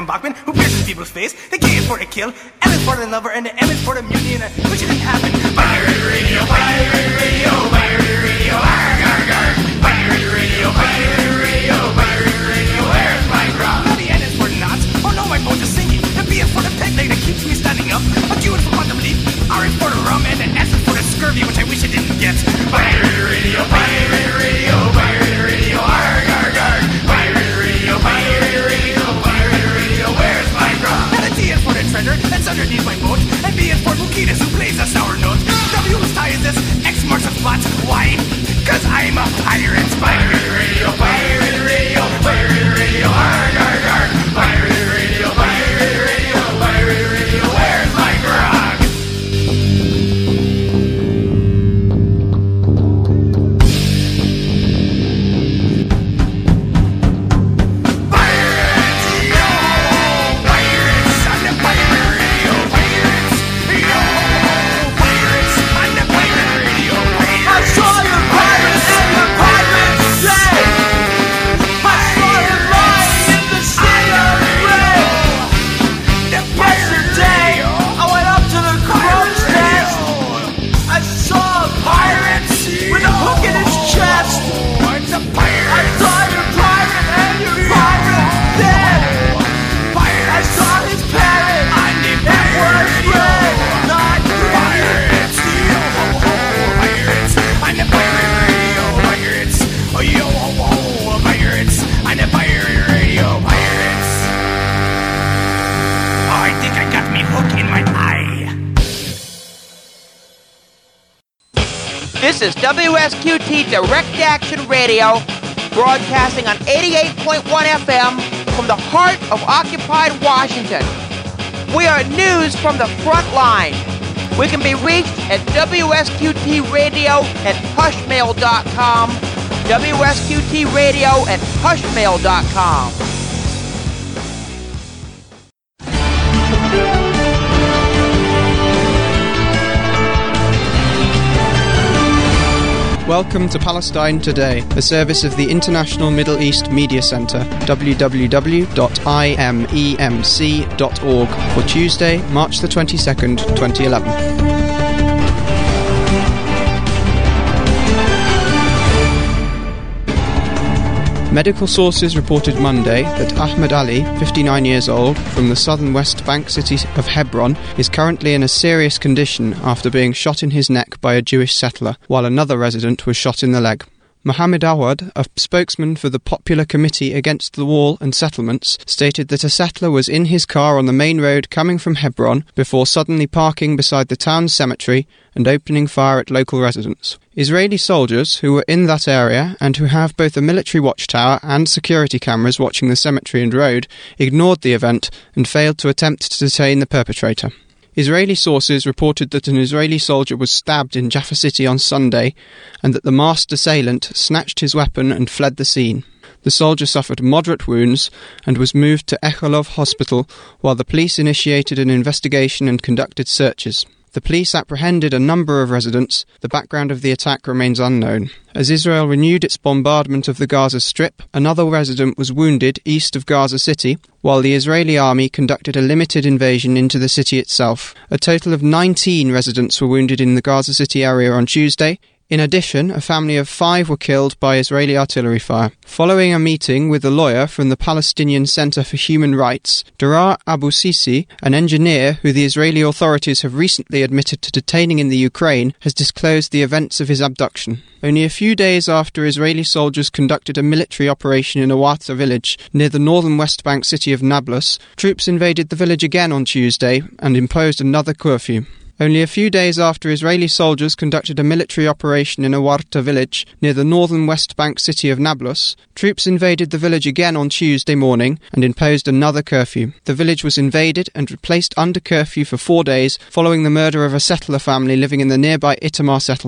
John Bachman, who pierces people's face. The K is for the kill, L is for the lover, and the M is for the mutiny, and which didn't happen. Pirate radio, pirate radio, pirate radio, arg, arg, arg. Pirate radio, pirate radio, pirate radio, where's my grog? Now the N is for the knots, oh no, my boat is sinking. The B is for the peg leg that keeps me standing up. A Q is for quantum leap, R is for the rum, and the S is for the scurvy, which I wish I didn't get. Pirate radio, pirate radio, pirate radio, arg, arg, arg. Pirate radio, pirate radio, pirate radio, where's my grog? And the T is for the treasure that's underneath my boat, and B is for Bukitas, who plays a sour note. W whose tie is this, X marks the spot. Why? Cause I'm a pirate. Pirate radio, pirate radio, pirate radio, arg, arg, arg. Pirate radio, pirate radio, pirate radio, where's my grog? Pirates, yo! Pirates on the pirate radio, pirates, yo! Pirates on the pirate radio, pirates. I saw you pirates in the pirate day. I saw you lying in the sea of red. Yesterday, I went up to the crow's nest. I saw a pirate with a hook in his chest. It's a pirate. I saw your pirate and your pirate dead. I saw his parrot. It was red, not green. Pirates, yo ho ho, pirates, on the pirate radio, pirates, oh yo ho ho, pirates, on the pirate radio, pirates. Oh, I think I got me hook in my eye. This is WSQT Direct Action Radio, broadcasting on 88.1 FM from the heart of occupied Washington. We are news from the front line. We can be reached at WSQTradio@hushmail.com, WSQTradio@hushmail.com. Welcome to Palestine Today, a service of the International Middle East Media Centre, www.imemc.org, for Tuesday, March the 22nd, 2011. Medical sources reported Monday that Ahmed Ali, 59 years old, from the southern West Bank city of Hebron, is currently in a serious condition after being shot in his neck by a Jewish settler, while another resident was shot in the leg. Mohammed Awad, a spokesman for the Popular Committee Against the Wall and Settlements, stated that a settler was in his car on the main road coming from Hebron before suddenly parking beside the town's cemetery and opening fire at local residents. Israeli soldiers who were in that area and who have both a military watchtower and security cameras watching the cemetery and road ignored the event and failed to attempt to detain the perpetrator. Israeli sources reported that an Israeli soldier was stabbed in Jaffa City on Sunday and that the masked assailant snatched his weapon and fled the scene. The soldier suffered moderate wounds and was moved to Echolov Hospital while the police initiated an investigation and conducted searches. The police apprehended a number of residents. The background of the attack remains unknown. As Israel renewed its bombardment of the Gaza Strip, another resident was wounded east of Gaza City, while the Israeli army conducted a limited invasion into the city itself. A total of 19 residents were wounded in the Gaza City area on Tuesday. In addition, a family of 5 were killed by Israeli artillery fire. Following a meeting with a lawyer from the Palestinian Center for Human Rights, Darar Abu Sisi, an engineer who the Israeli authorities have recently admitted to detaining in the Ukraine, has disclosed the events of his abduction. Only a few days after Israeli soldiers conducted a military operation in Awarta village near the northern West Bank city of Nablus, troops invaded the village again on Tuesday and imposed another curfew. Only a few days after Israeli soldiers conducted a military operation in Awarta village near the northern West Bank city of Nablus, troops invaded the village again on Tuesday morning and imposed another curfew. The village was invaded and placed under curfew for 4 days following the murder of a settler family living in the nearby Itamar settlement.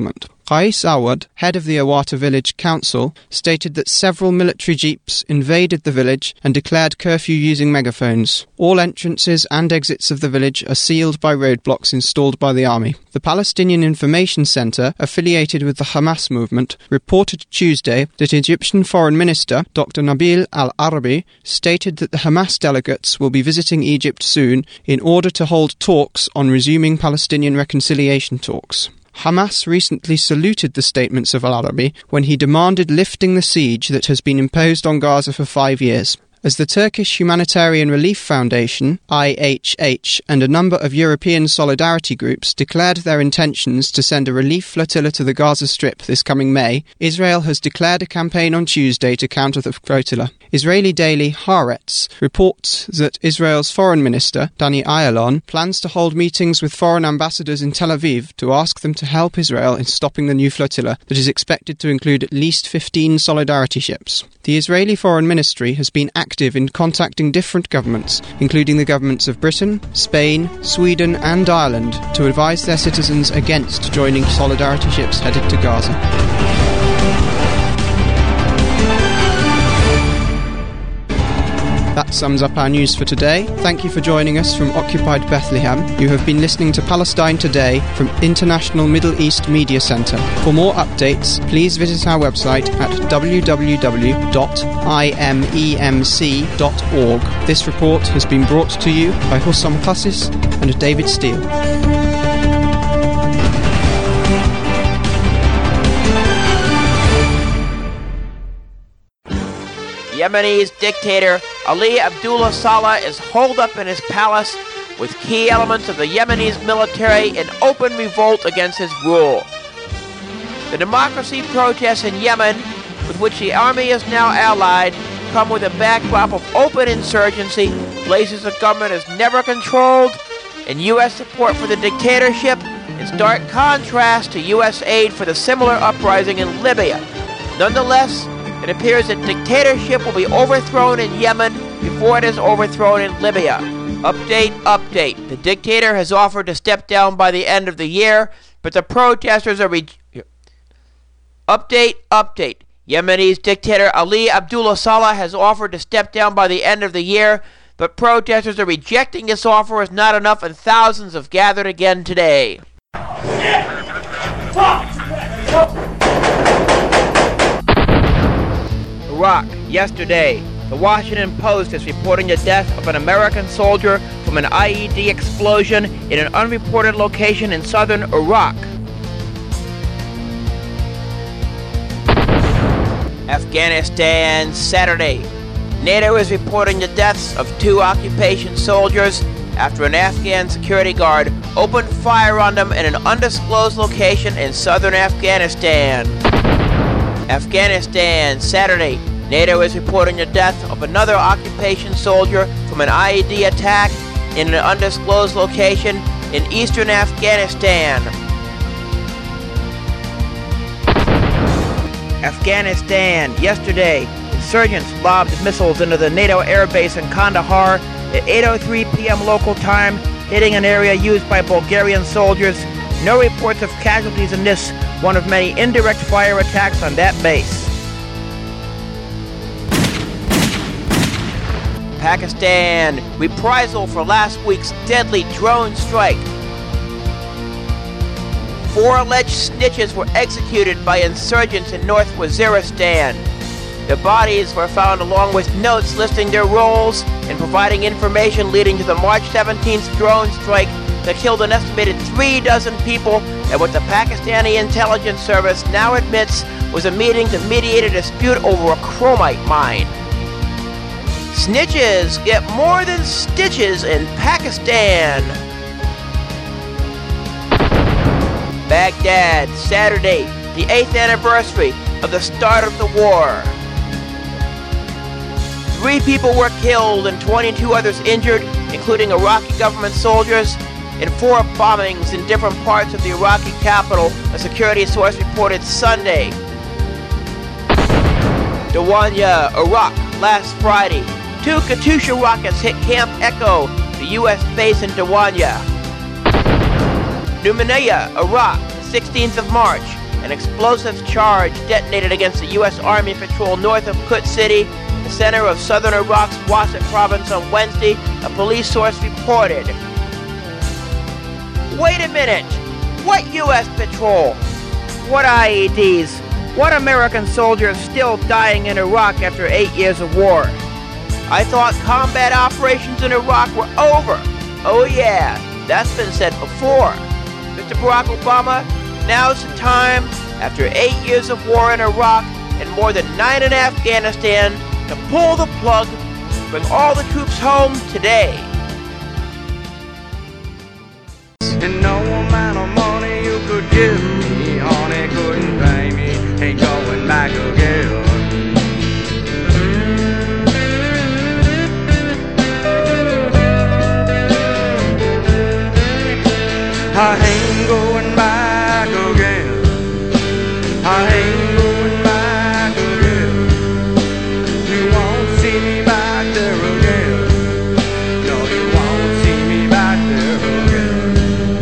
Qais Awad, head of the Awata village council, stated that several military jeeps invaded the village and declared curfew using megaphones. All entrances and exits of the village are sealed by roadblocks installed by the army. The Palestinian Information Center, affiliated with the Hamas movement, reported Tuesday that Egyptian Foreign Minister Dr. Nabil al-Arabi stated that the Hamas delegates will be visiting Egypt soon in order to hold talks on resuming Palestinian reconciliation talks. Hamas recently saluted the statements of al-Arabi when he demanded lifting the siege that has been imposed on Gaza for 5 years. As the Turkish Humanitarian Relief Foundation, IHH, and a number of European solidarity groups declared their intentions to send a relief flotilla to the Gaza Strip this coming May, Israel has declared a campaign on Tuesday to counter the flotilla. Israeli daily Haaretz reports that Israel's foreign minister, Danny Ayalon, plans to hold meetings with foreign ambassadors in Tel Aviv to ask them to help Israel in stopping the new flotilla that is expected to include at least 15 solidarity ships. The Israeli Foreign Ministry has been active in contacting different governments, including the governments of Britain, Spain, Sweden and Ireland, to advise their citizens against joining solidarity ships headed to Gaza. That sums up our news for today. Thank you for joining us from Occupied Bethlehem. You have been listening to Palestine Today from International Middle East Media Centre. For more updates, please visit our website at www.imemc.org. This report has been brought to you by Hussam Qassis and David Steele. Yemenis dictator Ali Abdullah Saleh is holed up in his palace with key elements of the Yemenis military in open revolt against his rule. The democracy protests in Yemen, with which the army is now allied, come with a backdrop of open insurgency, places the government is never controlled, and U.S. support for the dictatorship in stark contrast to U.S. aid for the similar uprising in Libya. Nonetheless, it appears that dictatorship will be overthrown in Yemen before it is overthrown in Libya. Update. The dictator has offered to step down by the end of the year, but the protesters are Update. Yemeni's dictator Ali Abdullah Saleh has offered to step down by the end of the year, but protesters are rejecting this offer as not enough, and thousands have gathered again today. Iraq, yesterday, the Washington Post is reporting the death of an American soldier from an IED explosion in an unreported location in southern Iraq. Afghanistan, Saturday. NATO is reporting the deaths of 2 occupation soldiers after an Afghan security guard opened fire on them in an undisclosed location in southern Afghanistan. Afghanistan, Saturday. NATO is reporting the death of another occupation soldier from an IED attack in an undisclosed location in eastern Afghanistan. Afghanistan, yesterday, insurgents lobbed missiles into the NATO airbase in Kandahar at 8:03 p.m. local time, hitting an area used by Bulgarian soldiers. No reports of casualties in this, one of many indirect fire attacks on that base. Pakistan, reprisal for last week's deadly drone strike. 4 alleged snitches were executed by insurgents in North Waziristan. Their bodies were found along with notes listing their roles and providing information leading to the March 17th drone strike that killed an estimated 36 people at what the Pakistani intelligence service now admits was a meeting to mediate a dispute over a chromite mine. Snitches get more than stitches in Pakistan. Baghdad, Saturday, the 8th anniversary of the start of the war. 3 people were killed and 22 others injured, including Iraqi government soldiers, in 4 bombings in different parts of the Iraqi capital, a security source reported Sunday. Dawanya, Iraq, last Friday. 2 Katyusha rockets hit Camp Echo, the U.S. base in Dawanya. Numaniyah, Iraq, 16th of March. an explosive charge detonated against the U.S. Army patrol north of Quds City, the center of southern Iraq's Wasat province on Wednesday, a police source reported. Wait a minute! What U.S. patrol? What IEDs? What American soldiers still dying in Iraq after 8 years of war? I thought combat operations in Iraq were over. Oh yeah, that's been said before. Mr. Barack Obama, now's the time, after 8 years of war in Iraq and more than 9 in Afghanistan, to pull the plug, bring all the troops home today. And no amount of money you could give me, honey, couldn't pay me, ain't going back again. I ain't going back again. I ain't going back again. You won't see me back there again. No, you won't see me back there again.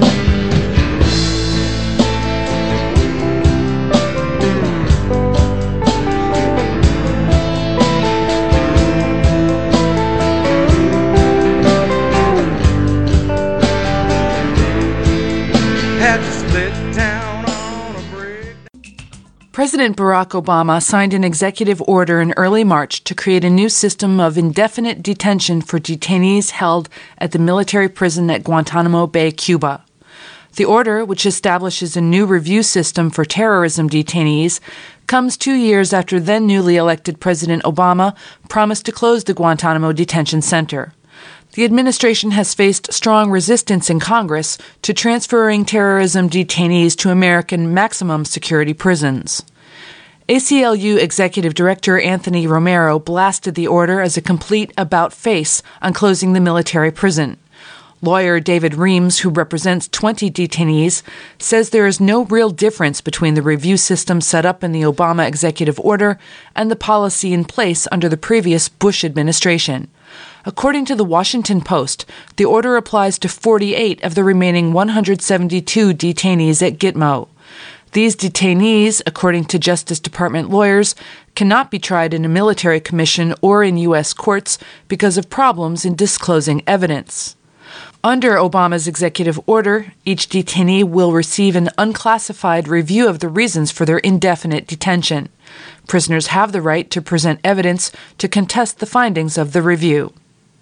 President Barack Obama signed an executive order in early March to create a new system of indefinite detention for detainees held at the military prison at Guantanamo Bay, Cuba. The order, which establishes a new review system for terrorism detainees, comes 2 years after then newly elected President Obama promised to close the Guantanamo Detention Center. The administration has faced strong resistance in Congress to transferring terrorism detainees to American maximum security prisons. ACLU Executive Director Anthony Romero blasted the order as a complete about-face on closing the military prison. Lawyer David Reams, who represents 20 detainees, says there is no real difference between the review system set up in the Obama executive order and the policy in place under the previous Bush administration. According to the Washington Post, the order applies to 48 of the remaining 172 detainees at Gitmo. These detainees, according to Justice Department lawyers, cannot be tried in a military commission or in U.S. courts because of problems in disclosing evidence. Under Obama's executive order, each detainee will receive an unclassified review of the reasons for their indefinite detention. Prisoners have the right to present evidence to contest the findings of the review.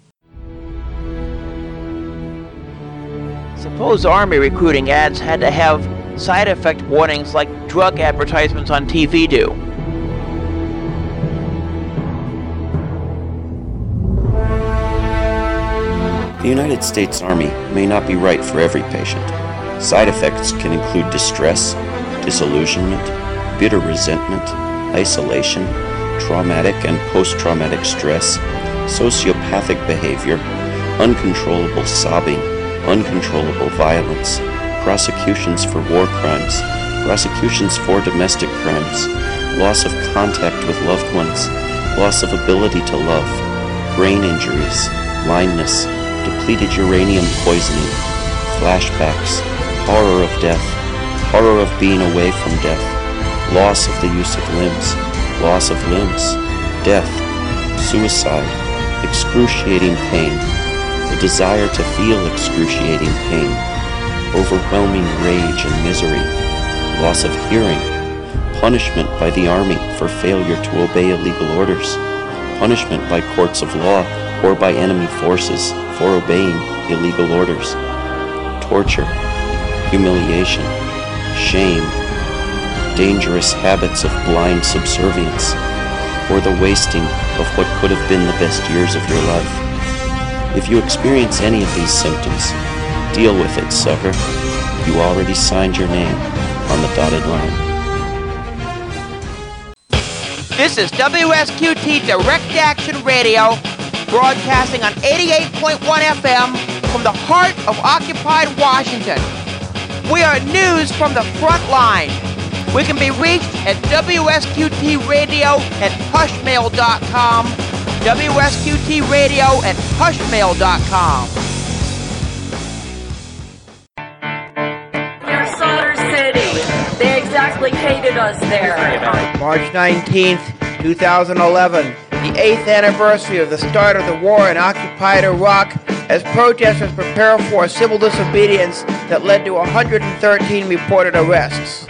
Suppose Army recruiting ads had to have side effect warnings like drug advertisements on TV do. The United States Army may not be right for every patient. Side effects can include distress, disillusionment, bitter resentment, isolation, traumatic and post-traumatic stress, sociopathic behavior, uncontrollable sobbing, uncontrollable violence, prosecutions for war crimes, prosecutions for domestic crimes, loss of contact with loved ones, loss of ability to love, brain injuries, blindness, depleted uranium poisoning, flashbacks, horror of death, horror of being away from death, loss of the use of limbs, loss of limbs, death, suicide, excruciating pain, the desire to feel excruciating pain, overwhelming rage and misery, loss of hearing, punishment by the Army for failure to obey illegal orders, punishment by courts of law or by enemy forces for obeying illegal orders, torture, humiliation, shame, dangerous habits of blind subservience, or the wasting of what could have been the best years of your life. If you experience any of these symptoms, deal with it, sucker. You already signed your name on the dotted line. This is WSQT Direct Action Radio, broadcasting on 88.1 FM from the heart of occupied Washington. We are news from the front line. We can be reached at WSQTradio@hushmail.com, WSQTradio@hushmail.com. Near Slaughter City, they exactly hated us there. March 19th, 2011, the 8th anniversary of the start of the war in occupied Iraq, as protesters prepare for a civil disobedience that led to 113 reported arrests.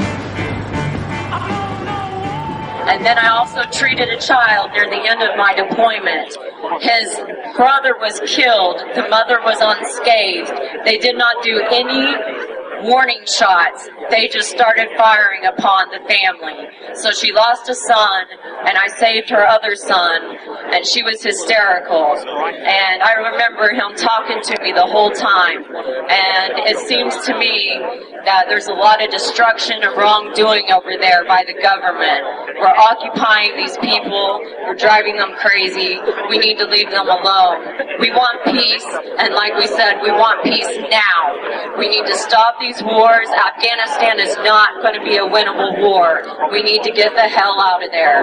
And then I also treated a child near the end of my deployment. His brother was killed. The mother was unscathed. They did not do any warning shots. They just started firing upon the family. So she lost a son, and I saved her other son, and she was hysterical. And I remember him talking to me the whole time. And it seems to me that there's a lot of destruction and wrongdoing over there by the government. We're occupying these people. We're driving them crazy. We need to leave them alone. We want peace, and like we said, we want peace now. We need to stop these wars. Afghanistan is not going to be a winnable war. We need to get the hell out of there.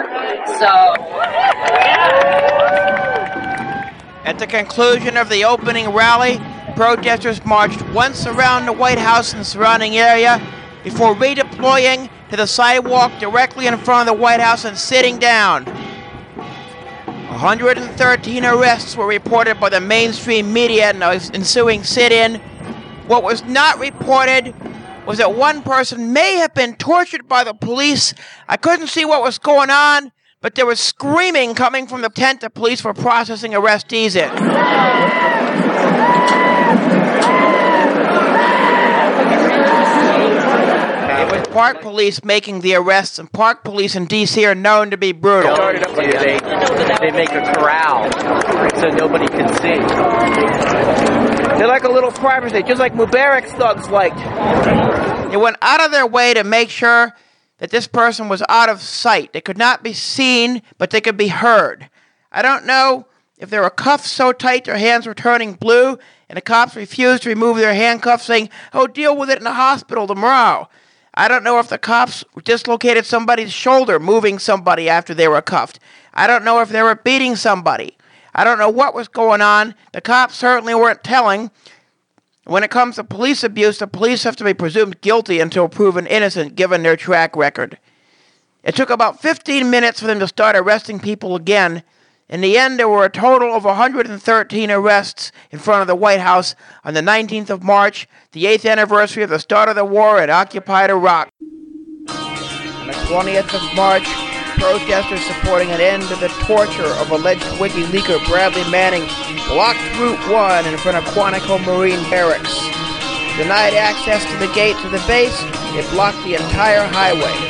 At the conclusion of the opening rally, protesters marched once around the White House and surrounding area before redeploying to the sidewalk directly in front of the White House and sitting down. 113 arrests were reported by the mainstream media in the ensuing sit-in. What was not reported was that one person may have been tortured by the police. I couldn't see what was going on, but there was screaming coming from the tent the police were processing arrestees in. It was Park Police making the arrests, and Park Police in D.C. are known to be brutal. They make a corral so nobody can see. They're like a little privacy, just like Mubarak's thugs liked. They went out of their way to make sure that this person was out of sight. They could not be seen, but they could be heard. I don't know if they were cuffed so tight their hands were turning blue, and the cops refused to remove their handcuffs, saying, "Oh, deal with it in the hospital tomorrow." I don't know if the cops dislocated somebody's shoulder moving somebody after they were cuffed. I don't know if they were beating somebody. I don't know what was going on. The cops certainly weren't telling. When it comes to police abuse, the police have to be presumed guilty until proven innocent, given their track record. It took about 15 minutes for them to start arresting people again. In the end, there were a total of 113 arrests in front of the White House on the 19th of March, the 8th anniversary of the start of the war in occupied Iraq. On the 20th of March, protesters supporting an end to the torture of alleged WikiLeaker Bradley Manning blocked Route 1 in front of Quantico Marine Barracks. Denied access to the gates of the base, it blocked the entire highway.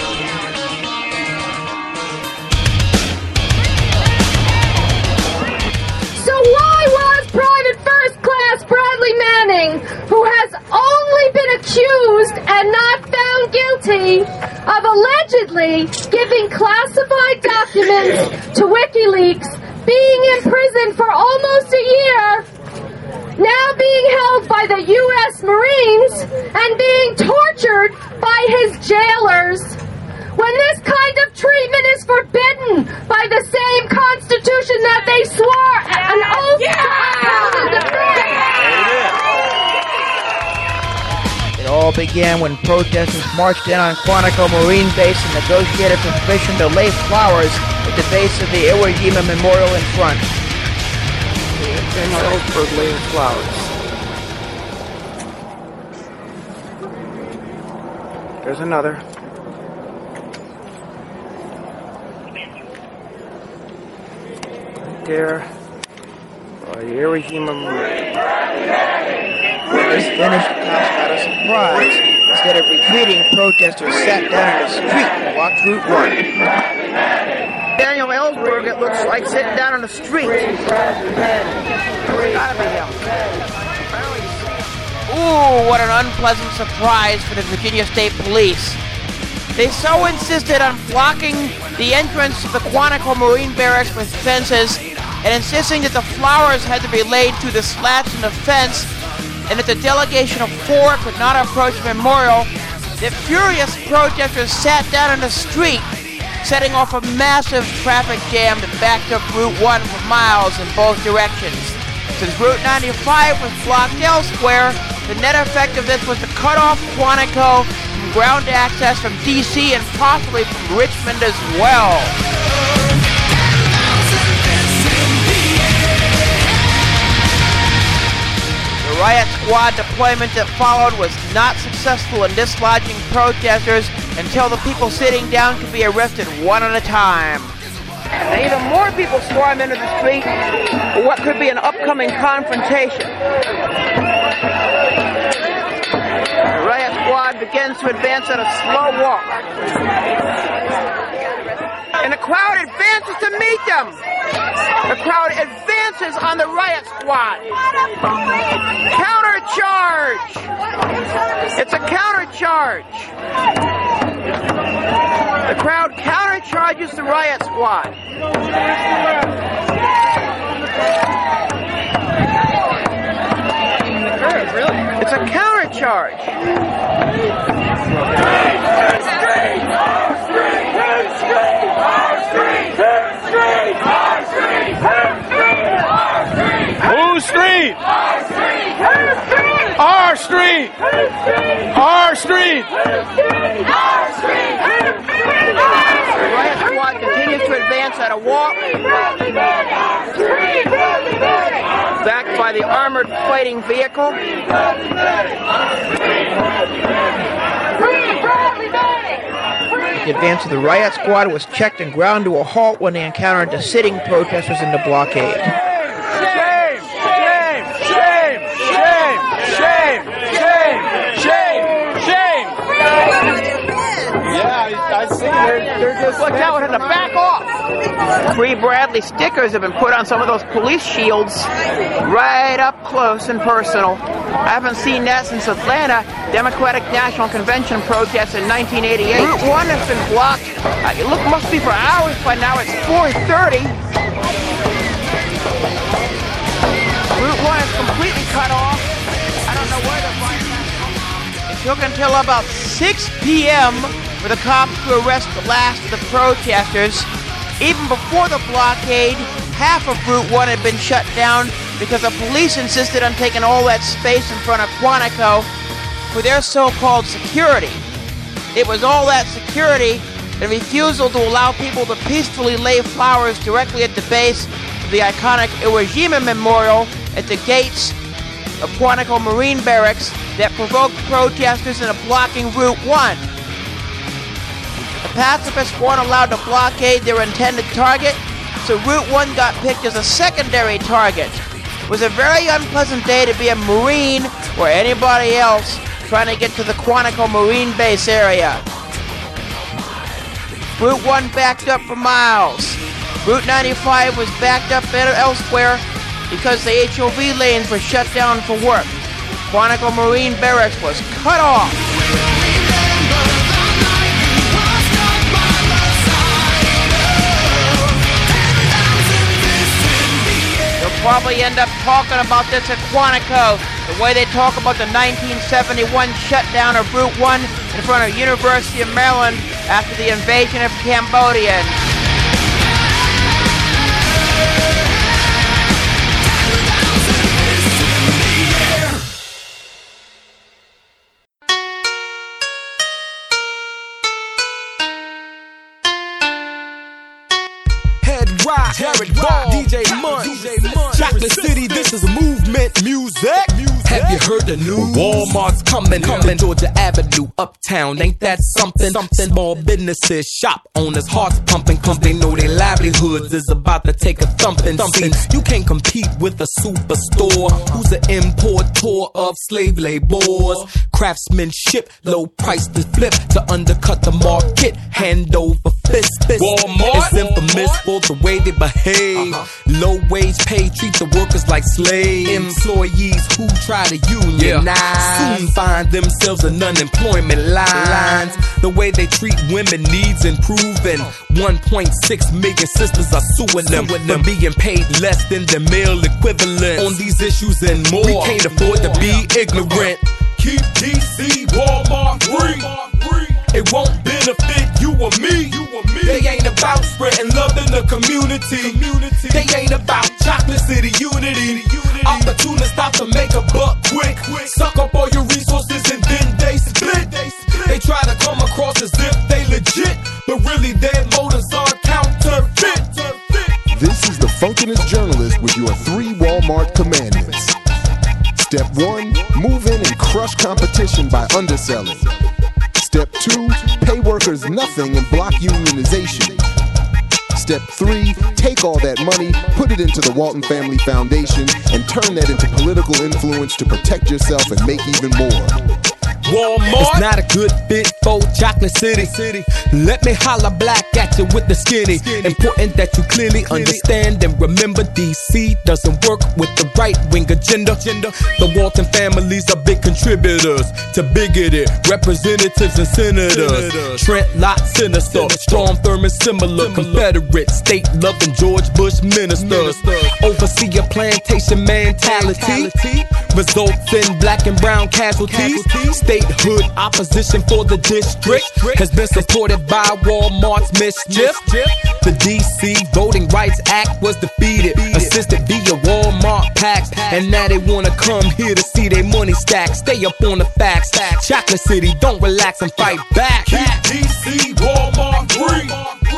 So why was Private First Class Bradley Manning, who has only been accused and not found guilty of allegedly giving classified documents to WikiLeaks, being in prison for almost a year, now being held by the U.S. Marines and being tortured by his jailers, when this kind of treatment is forbidden by the same Constitution that they swore an oath to uphold and defend. It all began when protesters marched in on Quantico Marine Base and negotiated for permission to lay flowers at the base of the Iwo Jima Memorial in front. Daniel Ellsberg laying flowers. There's another. There, the Iwo Jima Marine. This finished, the cops got a surprise. Instead of retreating, protesters sat down in the street and blocked Route 1. Daniel Ellsberg, it looks like, sitting down on the street. Gotta be him. Ooh, what an unpleasant surprise for the Virginia State Police. They so insisted on blocking the entrance to the Quantico Marine Barracks with fences and insisting that the flowers had to be laid through the slats in the fence and that the delegation of 4 could not approach the memorial, that furious protesters sat down in the street, setting off a massive traffic jam that backed up Route 1 for miles in both directions. Since Route 95 was blocked elsewhere, the net effect of this was to cut off Quantico from and ground access from D.C. and possibly from Richmond as well. The riot squad deployment that followed was not successful in dislodging protesters until the people sitting down could be arrested one at a time. And even more people swarm into the street for what could be an upcoming confrontation. The riot squad begins to advance at a slow walk. And the crowd advances to meet them. The crowd advances on the riot squad. Countercharge! It's a countercharge. The crowd countercharges the riot squad. It's a countercharge. Whose street? Our street. Our street. The riot squad continues to advance at a walk, backed by the armored fighting vehicle. The advance of the riot squad was checked and ground to a halt when they encountered the sitting protesters in the blockade. Shame! Shame! Shame! Shame! Shame! Shame! Shame! Shame! Yeah, I see. They're just. Look out, to back off! Free Bradley stickers have been put on some of those police shields right up close and personal. I haven't seen that since Atlanta Democratic National Convention protests in 1988. Route 1 has been blocked. It must be for hours by now. It's 4:30. Route 1 is completely cut off. I don't know where to find that. It took until about 6 p.m. for the cops to arrest the last of the protesters. Even before the blockade, half of Route 1 had been shut down because the police insisted on taking all that space in front of Quantico for their so-called security. It was all that security and refusal to allow people to peacefully lay flowers directly at the base of the iconic Iwo Jima Memorial at the gates of Quantico Marine Barracks that provoked protesters into blocking Route 1. The pacifists weren't allowed to blockade their intended target, so Route 1 got picked as a secondary target. It was a very unpleasant day to be a Marine or anybody else trying to get to the Quantico Marine Base area. Route 1 backed up for miles. Route 95 was backed up elsewhere because the HOV lanes were shut down for work. Quantico Marine Barracks was cut off. Probably end up talking about this at Quantico, the way they talk about the 1971 shutdown of Route 1 in front of University of Maryland after the invasion of Cambodia. Jared Ball, DJ Munch, Chocolate City, this is movement music. Have you heard the news? Walmart's coming, Georgia Avenue, uptown. Ain't that something? Small businesses, shop owners, hearts pumping, cause they know their livelihoods is about to take a thumping. You can't compete with a superstore who's an importer of slave labors. Craftsmanship, low price to flip to undercut the market, hand over fist. Walmart is infamous for the way they behave. Low wage pay, treat the workers like slaves. Employees who try to unionize soon find themselves in unemployment lines. The way they treat women needs improving. 1.6 million sisters are suing them for being paid less than the male equivalent. On these issues and more, we can't afford to be ignorant. Keep DC Walmart free. It won't benefit you or me. They ain't about spreading love in the community. They ain't about Chocolate City unity. Opportunists out to make a buck quick. Suck up all your resources and then they split. They try Walmart commandments. Step 1, move in and crush competition by underselling. Step 2, pay workers nothing and block unionization. Step 3, take all that money, put it into the Walton Family Foundation, and turn that into political influence to protect yourself and make even more. Walmart. It's not a good fit for Chocolate City. Let me holler black at you with the skinny. Important that you clearly understand and remember DC doesn't work with the right-wing agenda. The Walton families are big contributors to bigoted representatives and senators. Trent Lott, sinister. Strom Thurmond, similar. Confederate, state-loving George Bush ministers. Overseer plantation mentality results in black and brown casualties. Statehood opposition for the district has been supported by Walmart's mischief. The DC Voting Rights Act was defeated, assisted via Walmart PACs, and now they wanna come here to see their money stack. Stay up on the facts. Chocolate City, don't relax and fight back. Keep DC Walmart free.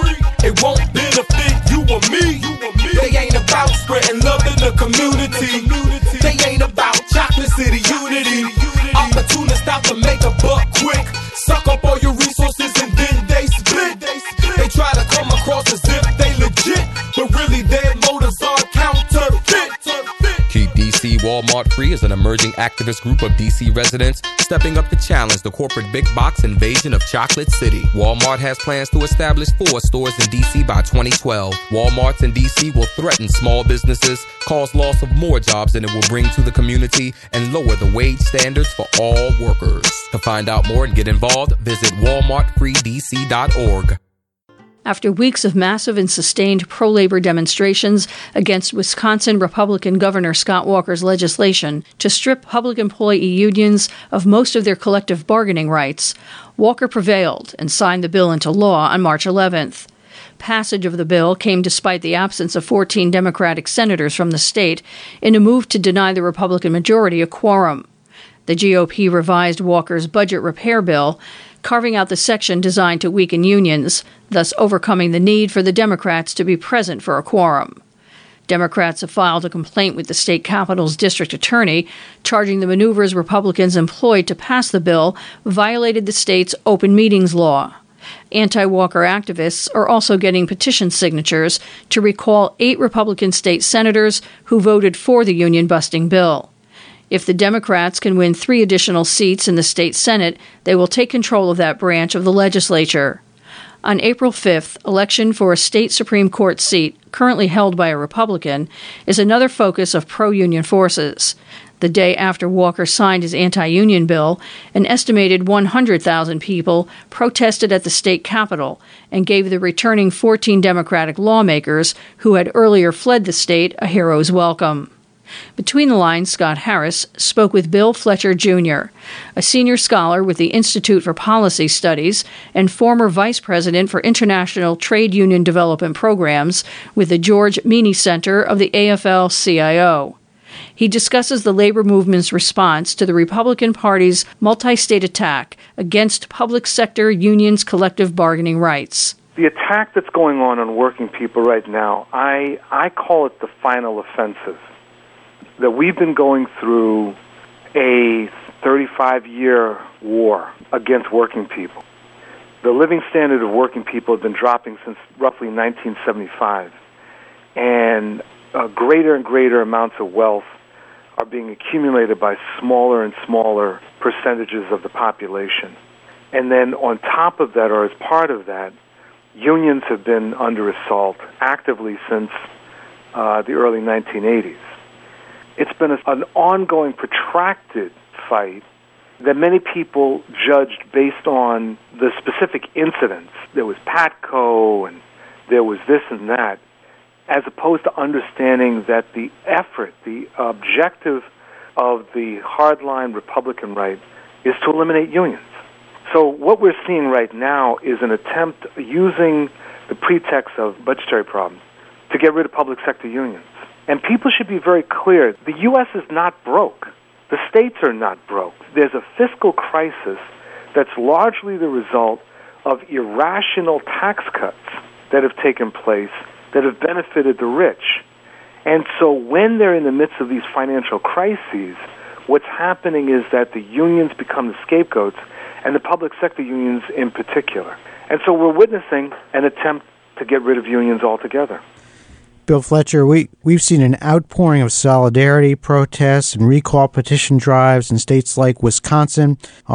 It won't benefit you or me. They ain't about spreading love in the community. They ain't about Chocolate City unity. Opportunists out to make a buck quick. Suck up all your resources and then they split. They try to come across as if they legit, but really their motives are counterfeit. Keep DC Walmart Free is an emerging activist group of DC residents stepping up to challenge the corporate big box invasion of Chocolate City. Walmart has plans to establish 4 stores in DC by 2012. Walmarts in DC will threaten small businesses, cause loss of more jobs than it will bring to the community, and lower the wage standards for all workers. To find out more and get involved, visit walmartfreedc.org. After weeks of massive and sustained pro-labor demonstrations against Wisconsin Republican Governor Scott Walker's legislation to strip public employee unions of most of their collective bargaining rights, Walker prevailed and signed the bill into law on March 11th. Passage of the bill came despite the absence of 14 Democratic senators from the state in a move to deny the Republican majority a quorum. The GOP revised Walker's budget repair bill, carving out the section designed to weaken unions, thus overcoming the need for the Democrats to be present for a quorum. Democrats have filed a complaint with the state capitol's district attorney, charging the maneuvers Republicans employed to pass the bill violated the state's open meetings law. Anti-Walker activists are also getting petition signatures to recall 8 Republican state senators who voted for the union-busting bill. If the Democrats can win 3 additional seats in the state Senate, they will take control of that branch of the legislature. On April 5th, election for a state Supreme Court seat, currently held by a Republican, is another focus of pro-union forces. The day after Walker signed his anti-union bill, an estimated 100,000 people protested at the state capitol and gave the returning 14 Democratic lawmakers who had earlier fled the state a hero's welcome. Between the lines, Scott Harris spoke with Bill Fletcher, Jr., a senior scholar with the Institute for Policy Studies and former vice president for international trade union development programs with the George Meany Center of the AFL-CIO. He discusses the labor movement's response to the Republican Party's multi-state attack against public sector unions' collective bargaining rights. The attack that's going on working people right now, I call it the final offensive. That we've been going through a 35-year war against working people. The living standard of working people has been dropping since roughly 1975, and greater and greater amounts of wealth are being accumulated by smaller and smaller percentages of the population. And then on top of that, or as part of that, unions have been under assault actively since the early 1980s. It's been an ongoing, protracted fight that many people judged based on the specific incidents. There was Patco, and there was this and that, as opposed to understanding that the effort, the objective of the hardline Republican right is to eliminate unions. So what we're seeing right now is an attempt using the pretext of budgetary problems to get rid of public sector unions. And people should be very clear, the U.S. is not broke. The states are not broke. There's a fiscal crisis that's largely the result of irrational tax cuts that have taken place that have benefited the rich. And so when they're in the midst of these financial crises, what's happening is that the unions become the scapegoats, and the public sector unions in particular. And so we're witnessing an attempt to get rid of unions altogether. Bill Fletcher, we've seen an outpouring of solidarity protests and recall petition drives in states like Wisconsin,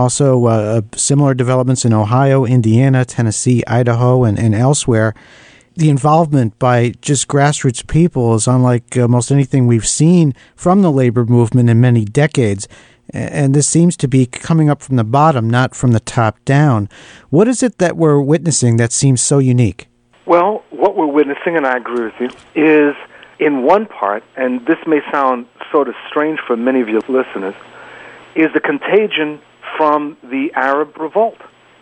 also similar developments in Ohio, Indiana, Tennessee, Idaho, and elsewhere. The involvement by just grassroots people is unlike most anything we've seen from the labor movement in many decades. And this seems to be coming up from the bottom, not from the top down. What is it that we're witnessing that seems so unique? Well, what we're witnessing, and I agree with you, is in one part, and this may sound sort of strange for many of your listeners, is the contagion from the Arab revolt.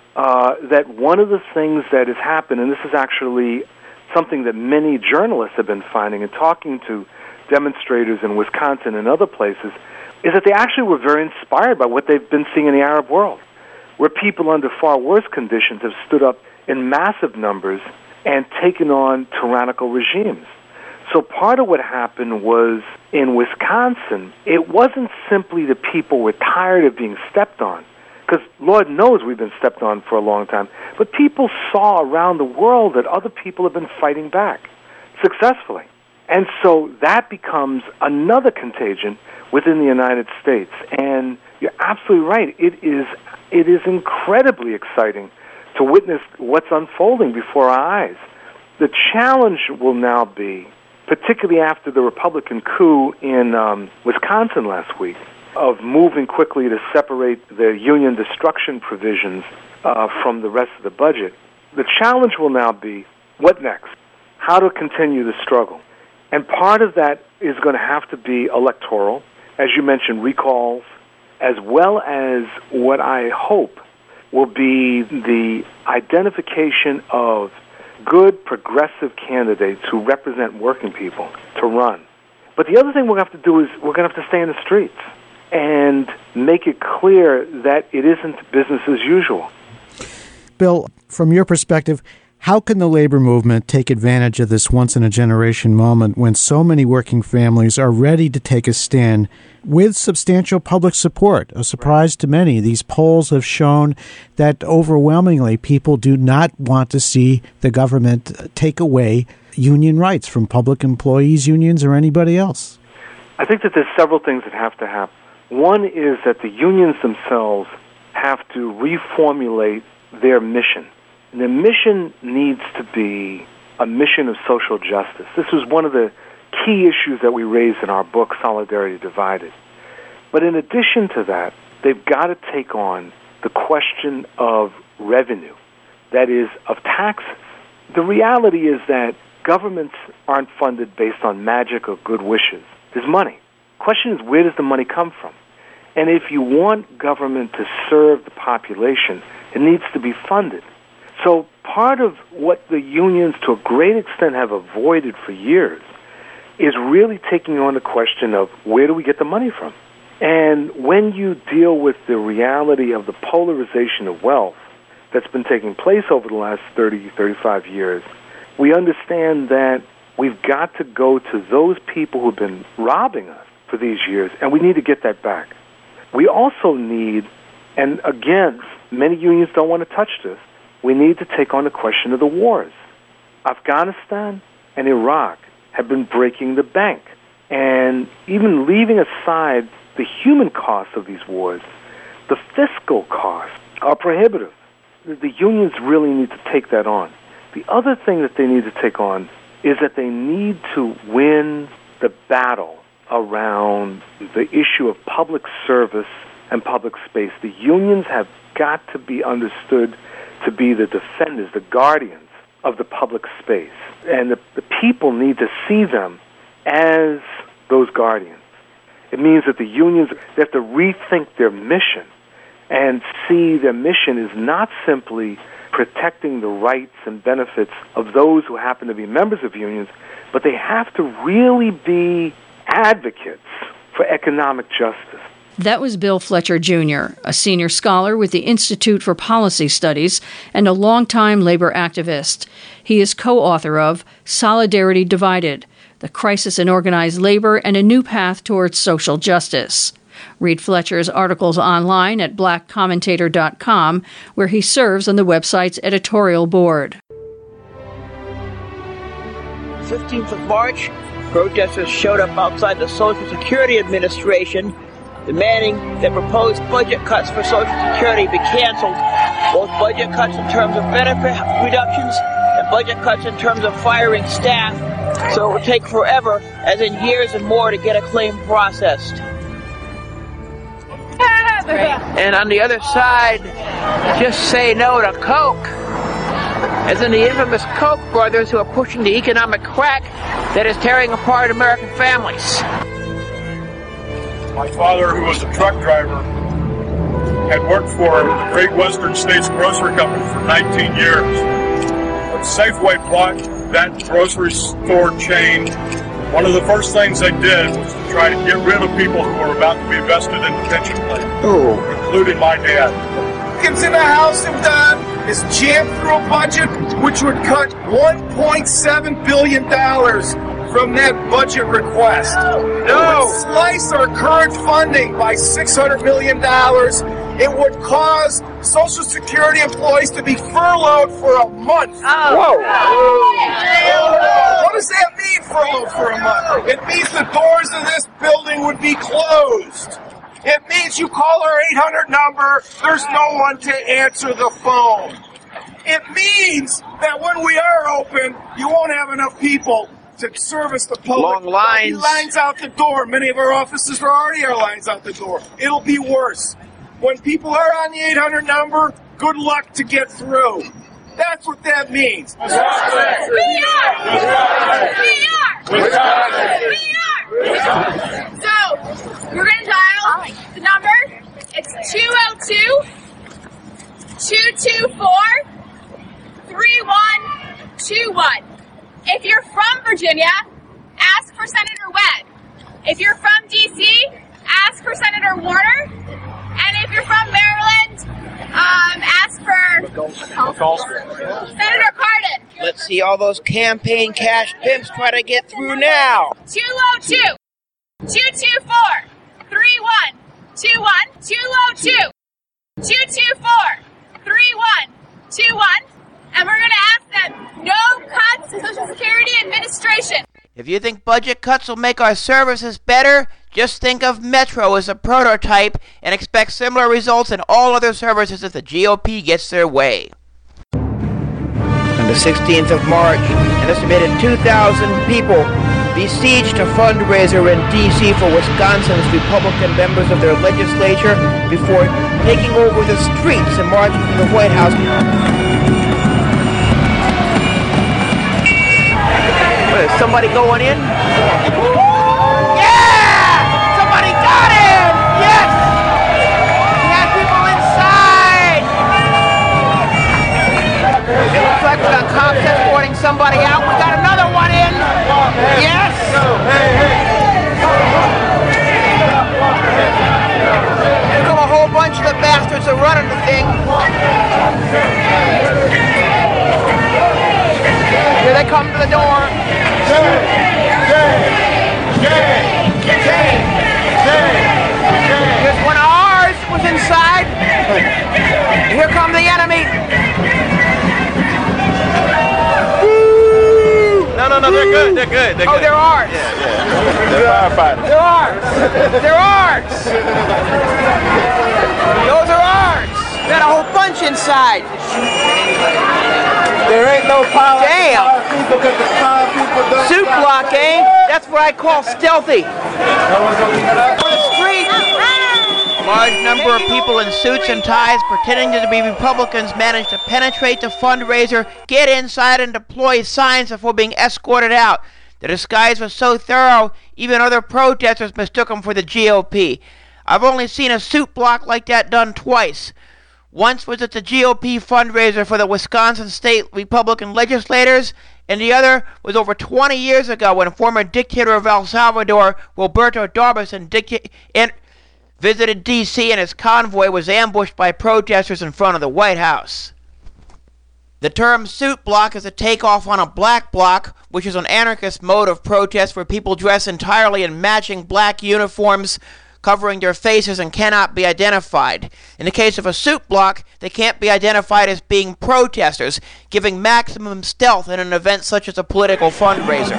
That one of the things that has happened, and this is actually something that many journalists have been finding and talking to demonstrators in Wisconsin and other places, is that they actually were very inspired by what they've been seeing in the Arab world, where people under far worse conditions have stood up in massive numbers and taken on tyrannical regimes. So part of what happened was in Wisconsin, it wasn't simply that people were tired of being stepped on, because Lord knows we've been stepped on for a long time, but people saw around the world that other people have been fighting back successfully. And so that becomes another contagion within the United States. And you're absolutely right. It is incredibly exciting to witness what's unfolding before our eyes. The challenge will now be, particularly after the Republican coup in Wisconsin last week, of moving quickly to separate the union destruction provisions from the rest of the budget. The challenge will now be, what next? How to continue the struggle? And part of that is going to have to be electoral, as you mentioned, recalls, as well as what I hope will be the identification of good progressive candidates who represent working people to run. But the other thing we're going to have to do is we're going to have to stay in the streets and make it clear that it isn't business as usual. Bill, from your perspective, how can the labor movement take advantage of this once-in-a-generation moment when so many working families are ready to take a stand with substantial public support? A surprise to many. These polls have shown that overwhelmingly people do not want to see the government take away union rights from public employees, unions, or anybody else. I think that there's several things that have to happen. One is that the unions themselves have to reformulate their mission. And the mission needs to be a mission of social justice. This was one of the key issues that we raised in our book, Solidarity Divided. But in addition to that, they've got to take on the question of revenue, that is, of taxes. The reality is that governments aren't funded based on magic or good wishes. There's money. The question is, where does the money come from? And if you want government to serve the population, it needs to be funded. So part of what the unions, to a great extent, have avoided for years is really taking on the question of where do we get the money from? And when you deal with the reality of the polarization of wealth that's been taking place over the last 30, 35 years, we understand that we've got to go to those people who've been robbing us for these years, and we need to get that back. We also need, and again, many unions don't want to touch this, we need to take on the question of the wars. Afghanistan and Iraq have been breaking the bank. And even leaving aside the human costs of these wars, the fiscal costs are prohibitive. The unions really need to take that on. The other thing that they need to take on is that they need to win the battle around the issue of public service and public space. The unions have got to be understood to be the defenders, the guardians of the public space. And the people need to see them as those guardians. It means that the unions, they have to rethink their mission and see their mission is not simply protecting the rights and benefits of those who happen to be members of unions, but they have to really be advocates for economic justice. That was Bill Fletcher, Jr., a senior scholar with the Institute for Policy Studies and a longtime labor activist. He is co-author of Solidarity Divided, the crisis in organized labor, and a new path towards social justice. Read Fletcher's articles online at blackcommentator.com, where he serves on the website's editorial board. 15th of March, protesters showed up outside the Social Security Administration demanding that proposed budget cuts for Social Security be canceled, both budget cuts in terms of benefit reductions and budget cuts in terms of firing staff, so it would take forever, as in years and more, to get a claim processed. And on the other side, just say no to Coke, as in the infamous Koch brothers who are pushing the economic crack that is tearing apart American families. My father, who was a truck driver, had worked for the Great Western States Grocery Company for 19 years. When Safeway bought that grocery store chain, one of the first things they did was to try to get rid of people who were about to be vested in the pension plan, including my dad. In the House have done is jam through a budget which would cut $1.7 billion from that budget request. It would slice our current funding by $600 million. It would cause Social Security employees to be furloughed for a month. Whoa! What does that mean, furloughed for a month? It means the doors of this building would be closed. It means you call our 800 number, there's no one to answer the phone. It means that when we are open, you won't have enough people to service the public. Long lines. Lines out the door. Many of our offices are already our lines out the door. It'll be worse. When people are on the 800 number, good luck to get through. That's what that means. So, we're going to dial the number. It's 202-224-3121. If you're from Virginia, ask for Senator Webb. If you're from D.C., ask for Senator Warner. And if you're from Maryland, ask for Senator Cardin. Let's see all those campaign cash pimps try to get through now. 202-224-3121. 202-224-3121. And we're going to ask them, no cuts to Social Security Administration. If you think budget cuts will make our services better, just think of Metro as a prototype and expect similar results in all other services if the GOP gets their way. On the 16th of March, an estimated 2,000 people besieged a fundraiser in D.C. for Wisconsin's Republican members of their legislature before taking over the streets and marching to the White House. What, is somebody going in? Yeah! Somebody got him! Yes! We have people inside! It looks like we got cops escorting somebody out. We got another one in! Yes! Here come a whole bunch of the bastards that are running the thing. Here they come to the door. Here's one of ours was inside. Here come the enemy. No, they're good. They're good. Oh, they're ours. Yeah. They're firefighters. They're ours. They're ours. Those are ours. Got a whole bunch inside. There ain't no power. Damn. Suit block, eh? That's what I call stealthy. On the street. A large number of people in suits and ties pretending to be Republicans managed to penetrate the fundraiser, get inside, and deploy signs before being escorted out. The disguise was so thorough, even other protesters mistook them for the GOP. I've only seen a suit block like that done twice. Once was at the GOP fundraiser for the Wisconsin State Republican legislators, and the other was over 20 years ago when former dictator of El Salvador, Roberto D'Arbenz, visited D.C. and his convoy was ambushed by protesters in front of the White House. The term suit block is a takeoff on a black bloc, which is an anarchist mode of protest where people dress entirely in matching black uniforms, covering their faces and cannot be identified. In the case of a suit block, they can't be identified as being protesters, giving maximum stealth in an event such as a political fundraiser.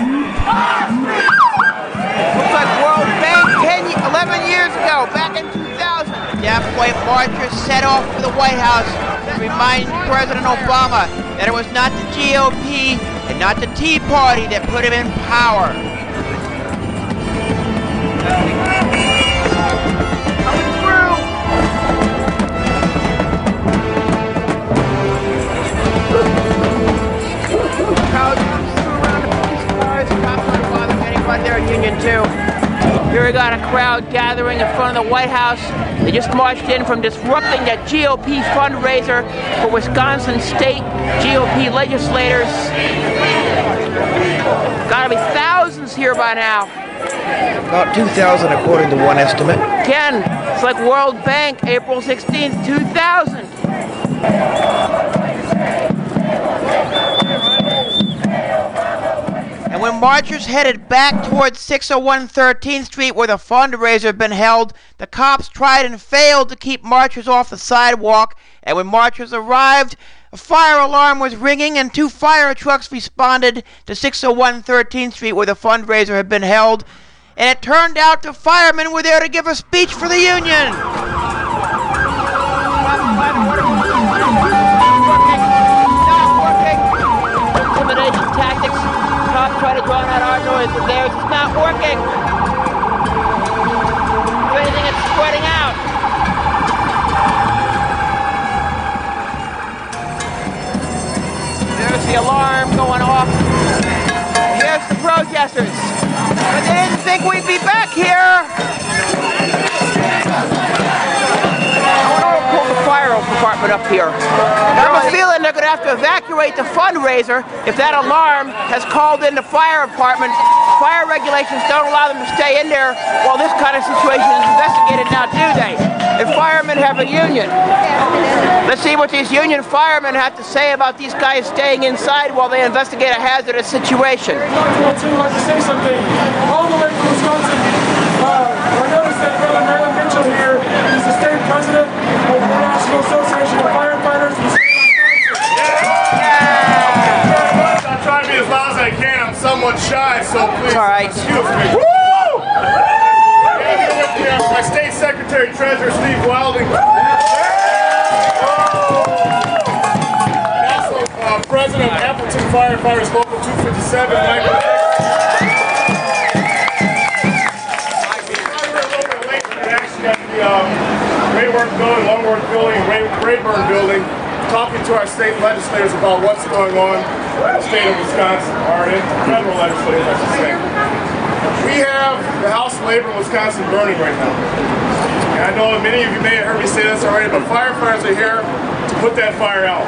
Looks like World Bank 11 years ago, back in 2000. Deaf white marchers set off for the White House to remind President Obama that it was not the GOP and not the Tea Party that put him in power. They're a union too. Here we got a crowd gathering in front of the White House. They just marched in from disrupting that GOP fundraiser for Wisconsin state GOP legislators. Gotta be thousands here by now. About 2,000 according to one estimate. Ken, it's like World Bank, April 16th, 2000. And when marchers headed back towards 601 13th Street where the fundraiser had been held, the cops tried and failed to keep marchers off the sidewalk, and when marchers arrived, a fire alarm was ringing and 2 fire trucks responded to 601 13th Street where the fundraiser had been held, and it turned out the firemen were there to give a speech for the union. Intimidation tactics. Cops try to drown out our noise, but theirs is not working. If anything, it's spreading out. There's the alarm going off. Here's the protesters. But they didn't think we'd be back here. Pull the fire department up here. I have a feeling they're going to have to evacuate the fundraiser if that alarm has called in the fire department. Fire regulations don't allow them to stay in there while this kind of situation is investigated now, do they? And firemen have a union. Let's see what these union firemen have to say about these guys staying inside while they investigate a hazardous situation. I'd like to say something. All the way from Wisconsin, I noticed that Brother Marilyn Mitchell here is the state president of the National Association of Firefighters in the state of Wisconsin. I'll try to be as loud as I can. I'm somewhat shy, so please excuse me. Woo! My state secretary treasurer, Steve Wilding. And also president of Appleton Firefighters Local 257, Michael. Rayworth Building, Longworth Building, Rayburn Building, talking to our state legislators about what's going on in the state of Wisconsin, or in federal legislators, I should say. We have the House of Labor in Wisconsin burning right now. And I know many of you may have heard me say this already, but firefighters are here to put that fire out.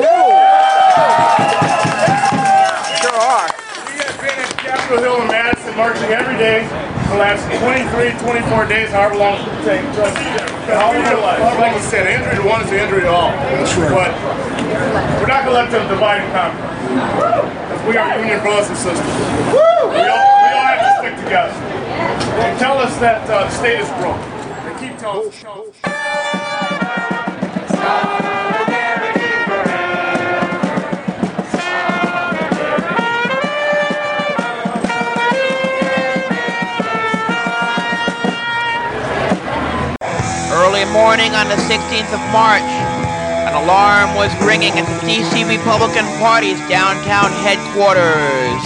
Sure are. We have been at Capitol Hill in Madison marching every day for the last 23, 24 days, however long it takes. Like you said, injury to one is an injury to all. But we're not going to let them divide and conquer. Because we are union brothers and sisters. We all have to stick together. They tell us that the state is broke. They keep telling us. Early morning on the 16th of March, an alarm was ringing at the D.C. Republican Party's downtown headquarters.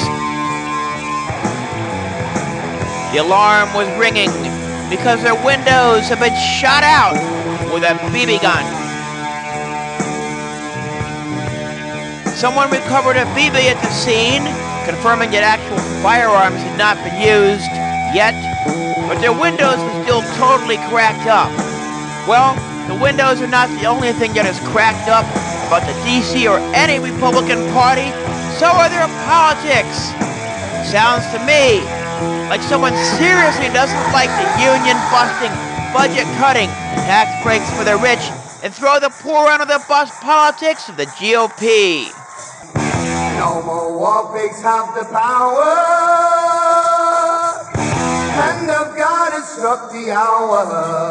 The alarm was ringing because their windows had been shot out with a BB gun. Someone recovered a BB at the scene, confirming that actual firearms had not been used yet, but their windows were still totally cracked up. Well, the windows are not the only thing that is cracked up about the D.C. or any Republican Party, so are their politics. Sounds to me like someone seriously doesn't like the union-busting, budget-cutting, tax breaks for the rich, and throw the poor under the bus politics of the GOP. No more war pigs have the power. Hand of God has struck the hour.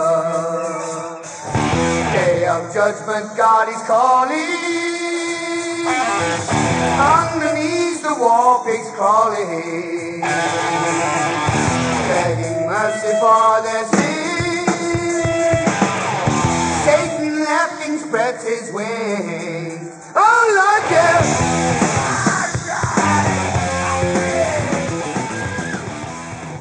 Day of judgment, God is calling. Underneath the war pigs crawling, begging mercy for their sin. Satan laughing spreads his wings. Oh Lord, yeah.